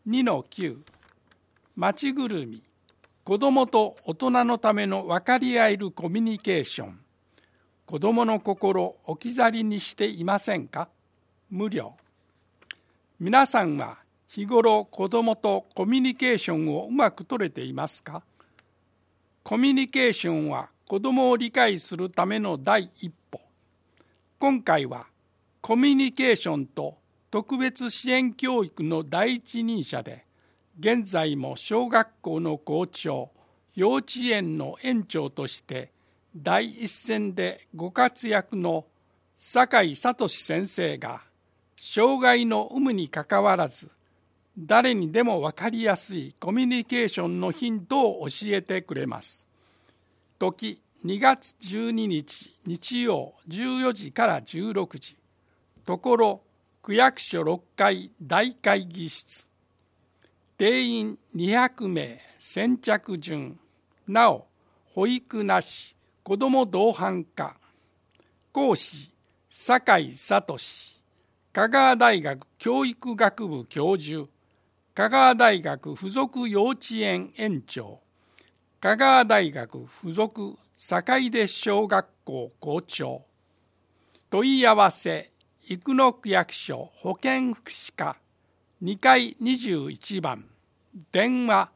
2-9 町ぐるみ、子どもと大人のための分かり合えるコミュニケーション。子どもの心置き去りにしていませんか？無料。皆さんは日頃子どもとコミュニケーションをうまく取れていますか？コミュニケーションは子どもを理解するための第一歩。今回はコミュニケーションと特別支援教育の第一人者で、現在も小学校の校長、幼稚園の園長として第一線でご活躍の酒井聡先生が、障害の有無にかかわらず誰にでも分かりやすいコミュニケーションのヒントを教えてくれます。時2月12日日曜14時から16時、ところ区役所6階大会議室。定員200名、先着順。なお保育なし、子ども同伴化。講師酒井聡、香川大学教育学部教授、香川大学附属幼稚園園長、香川大学附属坂出小学校校長。問い合わせ生野区役所保健福祉課2階21番、電話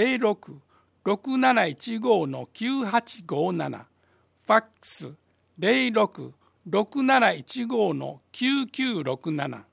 06-6715-9857、ファックス06-6715-9967。